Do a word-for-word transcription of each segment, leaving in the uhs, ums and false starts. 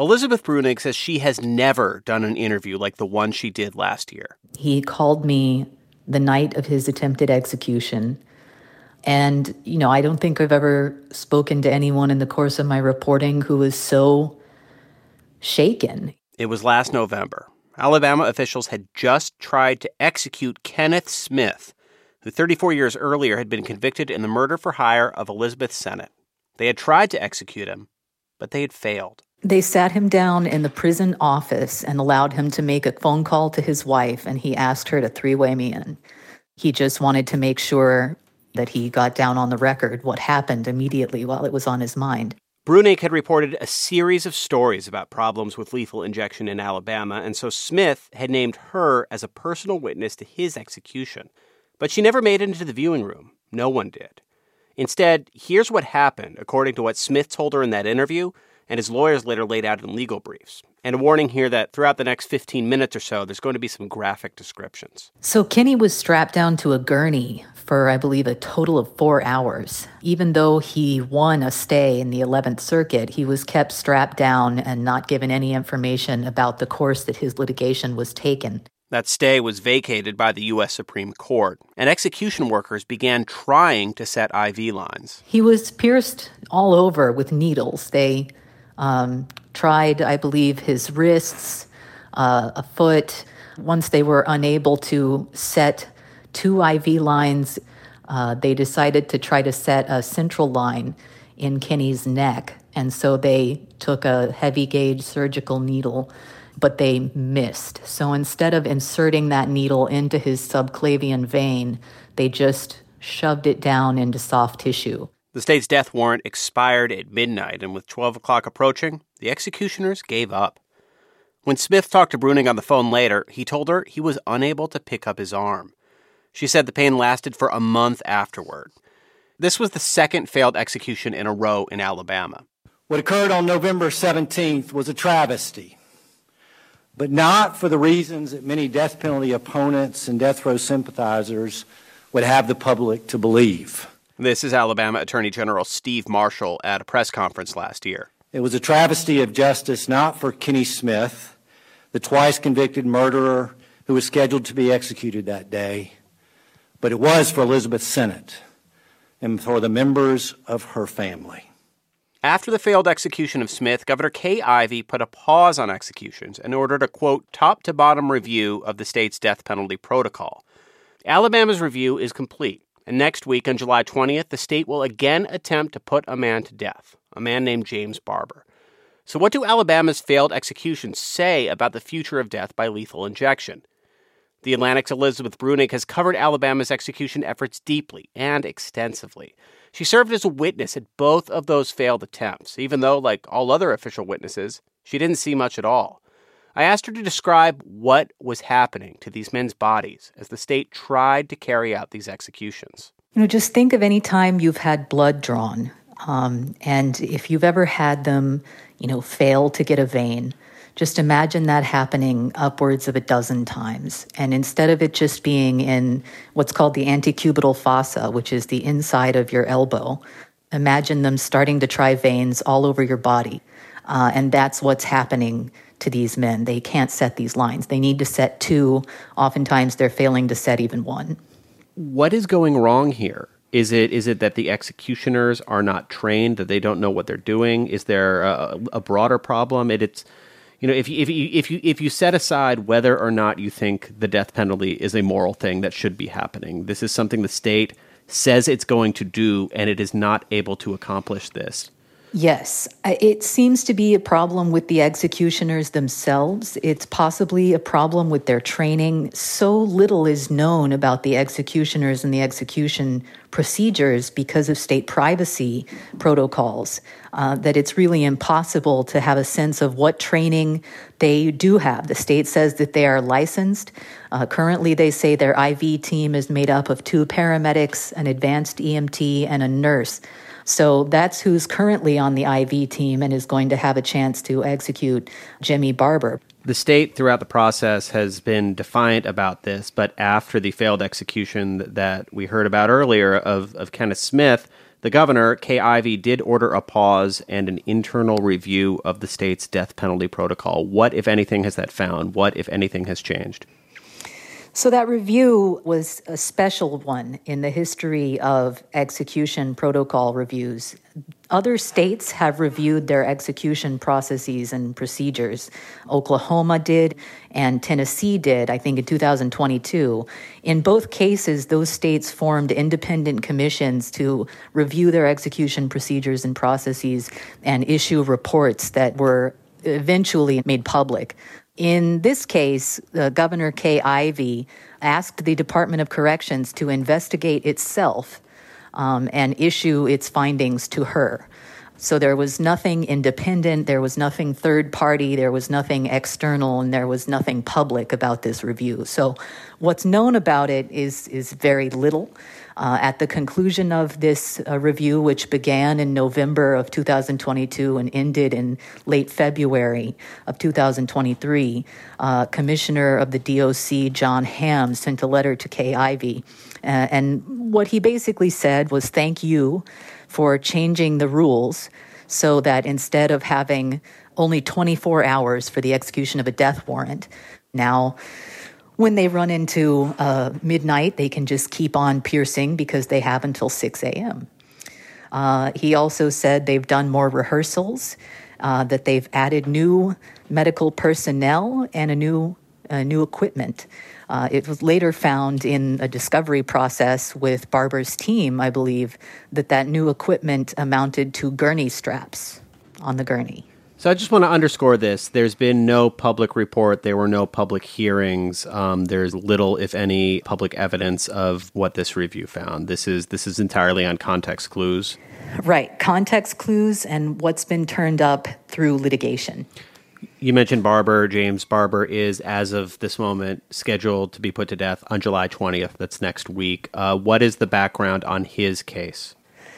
Elizabeth Bruenig says she has never done an interview like the one she did last year. He called me the night of his attempted execution. And, you know, I don't think I've ever spoken to anyone in the course of my reporting who was so shaken. It was last November. Alabama officials had just tried to execute Kenneth Smith, who thirty-four years earlier had been convicted in the murder for hire of Elizabeth Sennett. They had tried to execute him, but they had failed. They sat him down in the prison office and allowed him to make a phone call to his wife, and he asked her to three-way me in. He just wanted to make sure that he got down on the record what happened immediately while it was on his mind. Bruenig had reported a series of stories about problems with lethal injection in Alabama, and so Smith had named her as a personal witness to his execution. But she never made it into the viewing room. No one did. Instead, here's what happened, according to what Smith told her in that interview, and his lawyers later laid out in legal briefs. And a warning here that throughout the next fifteen minutes or so, there's going to be some graphic descriptions. So Kenny was strapped down to a gurney for, I believe, a total of four hours. Even though he won a stay in the eleventh Circuit, he was kept strapped down and not given any information about the course that his litigation was taken. That stay was vacated by the U S Supreme Court, and execution workers began trying to set I V lines. He was pierced all over with needles. They um, tried, I believe, his wrists, uh, a foot. Once they were unable to set two I V lines, uh, they decided to try to set a central line in Kenny's neck. And so they took a heavy gauge surgical needle, but they missed. So instead of inserting that needle into his subclavian vein, they just shoved it down into soft tissue. The state's death warrant expired at midnight, and with twelve o'clock approaching, the executioners gave up. When Smith talked to Bruenig on the phone later, he told her he was unable to pick up his arm. She said the pain lasted for a month afterward. This was the second failed execution in a row in Alabama. What occurred on November seventeenth was a travesty, but not for the reasons that many death penalty opponents and death row sympathizers would have the public to believe. This is Alabama Attorney General Steve Marshall at a press conference last year. It was a travesty of justice not for Kenny Smith, the twice convicted murderer who was scheduled to be executed that day, but it was for Elizabeth Sennett and for the members of her family. After the failed execution of Smith, Governor Kay Ivey put a pause on executions and ordered a, quote, top-to-bottom review of the state's death penalty protocol. Alabama's review is complete, and next week on July twentieth, the state will again attempt to put a man to death, a man named James Barber. So what do Alabama's failed executions say about the future of death by lethal injection? The Atlantic's Elizabeth Bruenig has covered Alabama's execution efforts deeply and extensively. She served as a witness at both of those failed attempts, even though, like all other official witnesses, she didn't see much at all. I asked her to describe what was happening to these men's bodies as the state tried to carry out these executions. You know, just think of any time you've had blood drawn, um, and if you've ever had them, you know, fail to get a vein. Just imagine that happening upwards of a dozen times. And instead of it just being in what's called the antecubital fossa, which is the inside of your elbow, imagine them starting to try veins all over your body. Uh, and that's what's happening to these men. They can't set these lines. They need to set two. Oftentimes they're failing to set even one. What is going wrong here? Is it is it that the executioners are not trained, that they don't know what they're doing? Is there a, a broader problem? It, it's You know, if you, if you if you if you set aside whether or not you think the death penalty is a moral thing that should be happening, this is something the state says it's going to do, and it is not able to accomplish this. Yes, it seems to be a problem with the executioners themselves. It's possibly a problem with their training. So little is known about the executioners and the execution procedures because of state privacy protocols uh, that it's really impossible to have a sense of what training they do have. The state says that they are licensed. Uh, currently, they say their I V team is made up of two paramedics, an advanced E M T, and a nurse. So that's who's currently on the I V team and is going to have a chance to execute Jimmy Barber. The state throughout the process has been defiant about this, but after the failed execution that we heard about earlier of, of Kenneth Smith, The governor, Kay Ivey, did order a pause and an internal review of the state's death penalty protocol. What, if anything, has that found? What, if anything, has changed? So that review was a special one in the history of execution protocol reviews. Other states have reviewed their execution processes and procedures. Oklahoma did, and Tennessee did, I think, in two thousand twenty-two. In both cases, those states formed independent commissions to review their execution procedures and processes and issue reports that were eventually made public. In this case, uh, Governor Kay Ivey asked the Department of Corrections to investigate itself um, and issue its findings to her. So there was nothing independent, there was nothing third party, there was nothing external, and there was nothing public about this review. So what's known about it is, is very little. Uh, at the conclusion of this uh, review, which began in November of two thousand twenty-two and ended in late February of two thousand twenty-three, uh, Commissioner of the D O C, John Hamm, sent a letter to Kay Ivey. Uh, and what he basically said was, thank you for changing the rules so that instead of having only twenty-four hours for the execution of a death warrant, now when they run into uh, midnight, they can just keep on piercing because they have until six a.m. Uh, he also said they've done more rehearsals, uh, that they've added new medical personnel and a new uh, new equipment. Uh, it was later found in a discovery process with Barber's team, I believe, that that new equipment amounted to gurney straps on the gurney. So I just want to underscore this. There's been no public report. There were no public hearings. Um, there's little, if any, public evidence of what this review found. This is this is entirely on context clues. Right. Context clues and what's been turned up through litigation. You mentioned Barber. James Barber is, as of this moment, scheduled to be put to death on July twentieth. That's next week. Uh, what is the background on his case?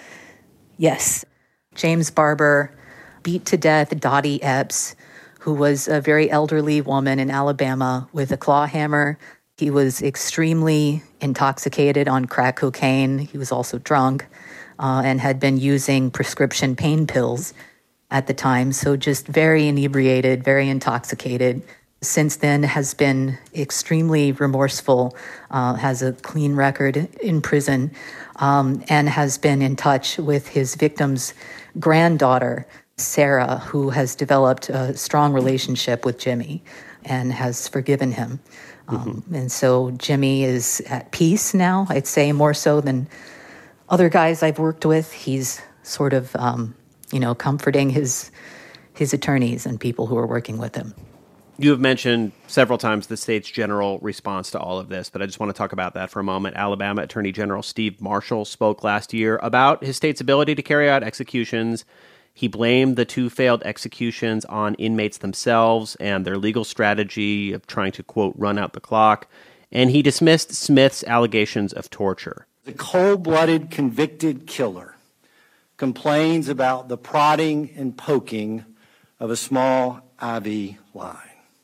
Yes. James Barber beat to death Dottie Epps, who was a very elderly woman in Alabama, with a claw hammer. He was extremely intoxicated on crack cocaine. He was also drunk uh, and had been using prescription pain pills at the time. So just very inebriated, very intoxicated. Since then has been extremely remorseful, uh, has a clean record in prison, um, and has been in touch with his victim's granddaughter, Sarah, who has developed a strong relationship with Jimmy and has forgiven him. Um, mm-hmm. And so Jimmy is at peace now, I'd say more so than other guys I've worked with. He's sort of, um, you know, comforting his his attorneys and people who are working with him. You have mentioned several times the state's general response to all of this, but I just want to talk about that for a moment. Alabama Attorney General Steve Marshall spoke last year about his state's ability to carry out executions. He blamed the two failed executions on inmates themselves and their legal strategy of trying to, quote, run out the clock. And he dismissed Smith's allegations of torture. The cold-blooded convicted killer complains about the prodding and poking of a small I V line.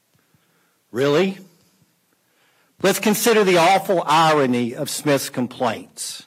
Really? Let's consider the awful irony of Smith's complaints.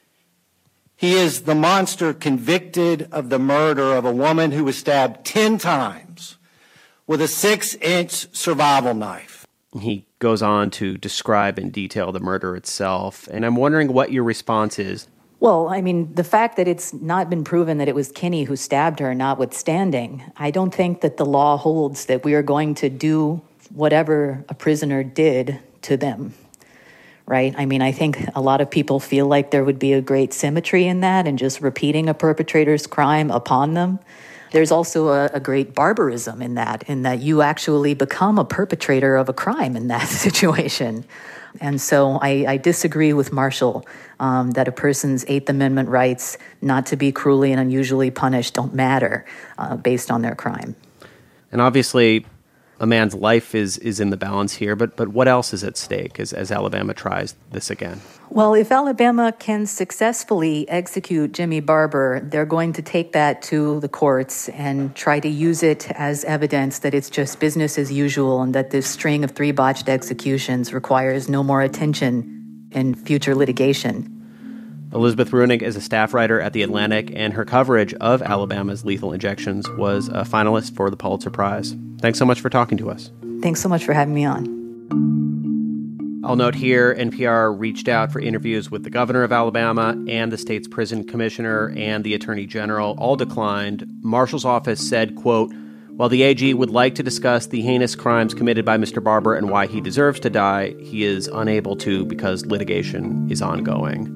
He is the monster convicted of the murder of a woman who was stabbed ten times with a six-inch survival knife. He goes on to describe in detail the murder itself, and I'm wondering what your response is. Well, I mean, the fact that it's not been proven that it was Kinney who stabbed her notwithstanding, I don't think that the law holds that we are going to do whatever a prisoner did to them. Right? I mean, I think a lot of people feel like there would be a great symmetry in that and just repeating a perpetrator's crime upon them. There's also a, a great barbarism in that, in that you actually become a perpetrator of a crime in that situation. And so I, I disagree with Marshall um, that a person's Eighth Amendment rights not to be cruelly and unusually punished don't matter uh, based on their crime. And obviously, a man's life is is in the balance here, but but what else is at stake as, as Alabama tries this again? Well, if Alabama can successfully execute Jimmy Barber, they're going to take that to the courts and try to use it as evidence that it's just business as usual and that this string of three botched executions requires no more attention in future litigation. Elizabeth Bruenig is a staff writer at The Atlantic, and her coverage of Alabama's lethal injections was a finalist for the Pulitzer Prize. Thanks so much for talking to us. Thanks so much for having me on. I'll note here, N P R reached out for interviews with the governor of Alabama and the state's prison commissioner and the attorney general. All declined. Marshall's office said, quote, while the A G would like to discuss the heinous crimes committed by Mister Barber and why he deserves to die, he is unable to because litigation is ongoing.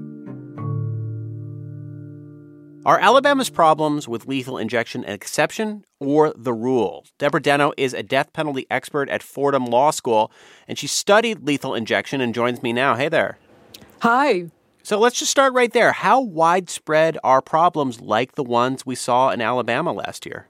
Are Alabama's problems with lethal injection an exception or the rule? Deborah Denno is a death penalty expert at Fordham Law School, and she studied lethal injection and joins me now. Hey there. Hi. So let's just start right there. How widespread are problems like the ones we saw in Alabama last year?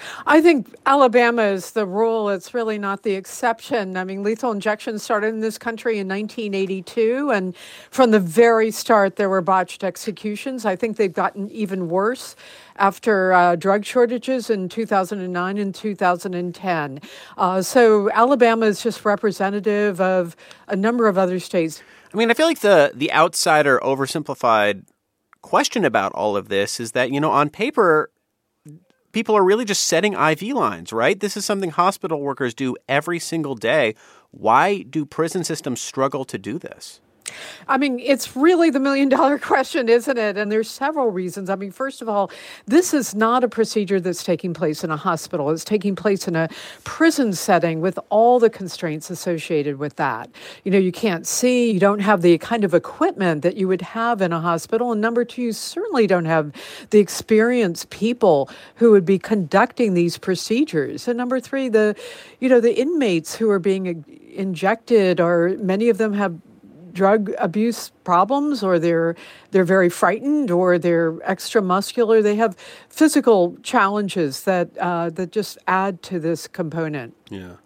I think Alabama is the rule. It's really not the exception. I mean, lethal injection started in this country in nineteen eighty-two, and from the very start, there were botched executions. I think they've gotten even worse after uh, drug shortages in two thousand nine and two thousand ten. Uh, so Alabama is just representative of a number of other states. I mean, I feel like the the outsider oversimplified question about all of this is that, you know, on paper, people are really just setting I V lines, right? This is something hospital workers do every single day. Why do prison systems struggle to do this? I mean, it's really the million-dollar question, isn't it? And there's several reasons. I mean, first of all, this is not a procedure that's taking place in a hospital. It's taking place in a prison setting with all the constraints associated with that. You know, you can't see, you don't have the kind of equipment that you would have in a hospital. And number two, you certainly don't have the experienced people who would be conducting these procedures. And number three, the, you know, the inmates who are being injected, or many of them have drug abuse problems, or they're they're very frightened, or they're extramuscular. They have physical challenges that uh, that just add to this component. Yeah.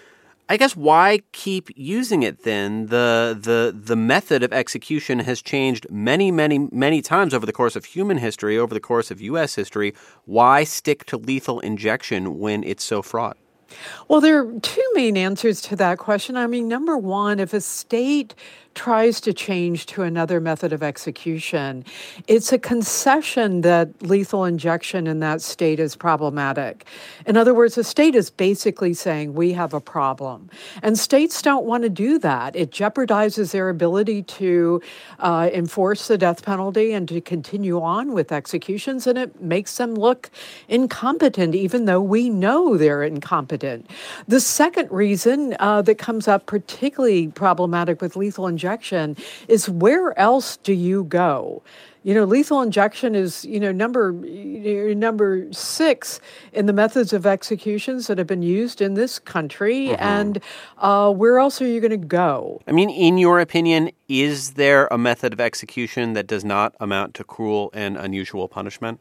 I guess why keep using it then? The the the method of execution has changed many, many, many times over the course of human history, over the course of U S history. Why stick to lethal injection when it's so fraught? Well, there are two main answers to that question. I mean, number one, if a state tries to change to another method of execution, it's a concession that lethal injection in that state is problematic. In other words, the state is basically saying we have a problem. And states don't want to do that. It jeopardizes their ability to uh, enforce the death penalty and to continue on with executions, and it makes them look incompetent, even though we know they're incompetent. The second reason uh, that comes up particularly problematic with lethal injection is, where else do you go? You know, lethal injection is, you know, number number six in the methods of executions that have been used in this country. Mm-hmm. And uh, where else are you going to go? I mean, in your opinion, is there a method of execution that does not amount to cruel and unusual punishment?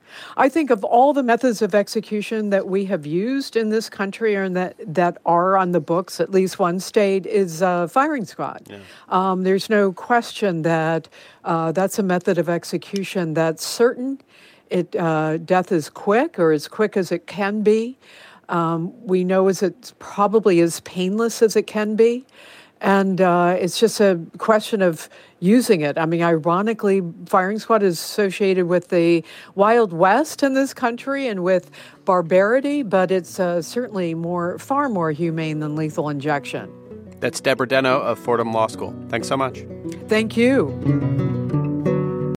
I think of all the methods of execution that we have used in this country, or that, that are on the books, at least one state is uh, firing squad. Yeah. Um, there's no question that uh, that's a method of execution that's certain. It uh, death is quick, or as quick as it can be. Um, we know as it's probably as painless as it can be. And uh, it's just a question of using it. I mean, ironically, firing squad is associated with the Wild West in this country and with barbarity, but it's uh, certainly more, far more humane than lethal injection. That's Deborah Denno of Fordham Law School. Thanks so much. Thank you.